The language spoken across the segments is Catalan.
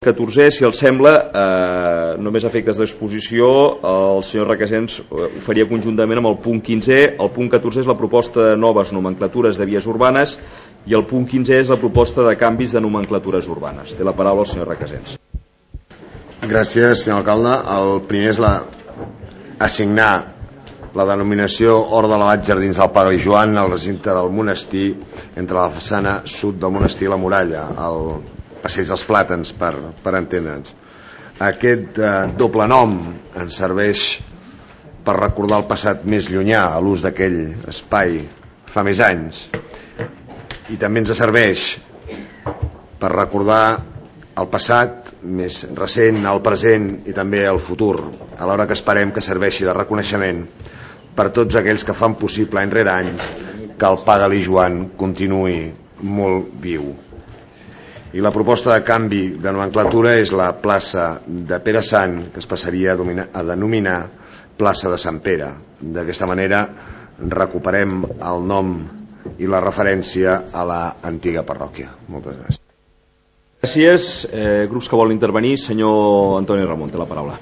14è, si els sembla, només a efectes d'exposició, el senyor Requesens ho faria conjuntament amb el punt 15è. El punt 14è és la proposta de noves nomenclatures de vies urbanes i el punt 15è és la proposta de canvis de nomenclatures urbanes. Té la paraula el senyor Requesens. Gràcies, senyor alcalde. El primer és assignar la denominació Hort de l'Abat Jardins del Pagli Joan al recinte del monestir entre la façana sud del monestir i la muralla, al passeig dels Plàtans, per entendre'ns. Aquest doble nom ens serveix per recordar el passat més llunyà a l'ús d'aquell espai fa més anys, i també ens serveix per recordar el passat més recent, el present i també el futur, alhora que esperem que serveixi de reconeixement per tots aquells que fan possible any rere any que el Pagli Joan continuï molt viu. I la proposta de canvi de nomenclatura és la plaça de Pere Sant, que es passaria a denominar plaça de Sant Pere. D'aquesta manera recuperem el nom i la referència a l'antiga parròquia. Moltes gràcies. Gràcies. Grups que volen intervenir. Senyor Antoni Ramon, té la paraula.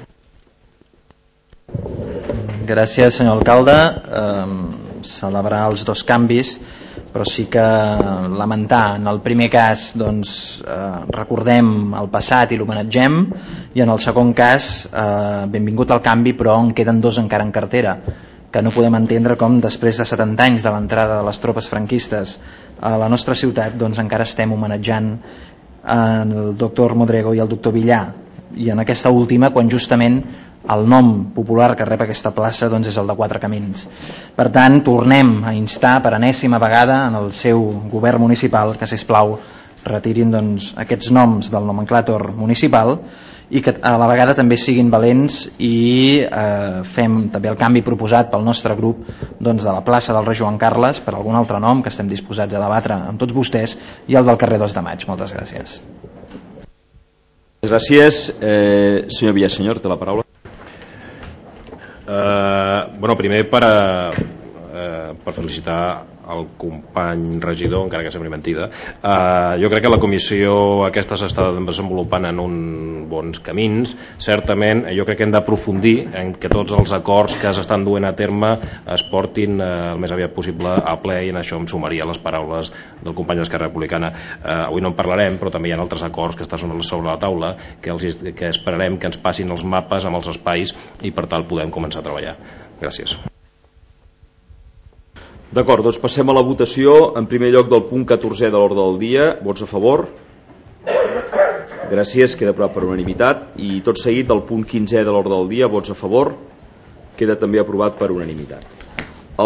Gràcies, senyor alcalde. Celebrar els dos canvis, però sí que lamentar. En el primer cas recordem el passat i l'homenatgem, i en el segon cas benvingut al canvi, però en queden dos encara en cartera, que no podem entendre com després de 70 anys de l'entrada de les tropes franquistes a la nostra ciutat encara estem homenatjant el doctor Modrego i el doctor Villar, i en aquesta última quan justament el nom popular que rep aquesta plaça és el de Quatre Camins. Per tant, tornem a instar per enèsima vegada en el seu govern municipal que, sisplau, retirin aquests noms del nomenclàtor municipal i que a la vegada també siguin valents i fem també el canvi proposat pel nostre grup de la plaça del rei Joan Carles per algun altre nom que estem disposats a debatre amb tots vostès, i el del carrer 2 de Maig. Moltes gràcies. Gràcies. Senyor Villasenyor, té la paraula. Primer per felicitar el company regidor, encara que sembli mentida. Jo crec que la comissió aquesta s'està desenvolupant en uns bons camins. Certament jo crec que hem d'aprofundir en que tots els acords que s'estan duent a terme es portin el més aviat possible a ple, i en això em sumaria les paraules del company d'Esquerra Republicana. Avui no en parlarem, però també hi ha altres acords que estan sobre la taula que esperarem que ens passin els mapes amb els espais i per tal podem començar a treballar. Gràcies. D'acord, doncs passem a la votació. En primer lloc del punt 14è de l'ordre del dia. Vots a favor? Gràcies, queda aprovat per unanimitat. I tot seguit del punt 15è de l'ordre del dia. Vots a favor? Queda també aprovat per unanimitat.